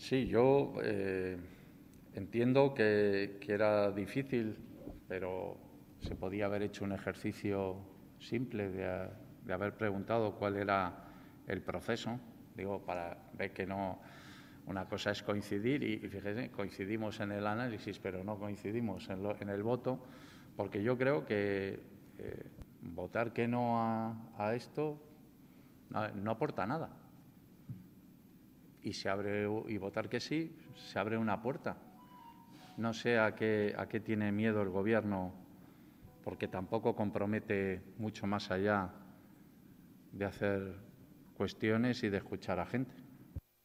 Sí, yo entiendo que era difícil, pero se podía haber hecho un ejercicio simple de haber preguntado cuál era el proceso, digo, para ver que no. Una cosa es coincidir y fíjese, coincidimos en el análisis, pero no coincidimos en el voto, porque yo creo que votar que no a esto no aporta nada. Y votar que sí, se abre una puerta. No sé a qué tiene miedo el Gobierno, porque tampoco compromete mucho más allá de hacer cuestiones y de escuchar a gente.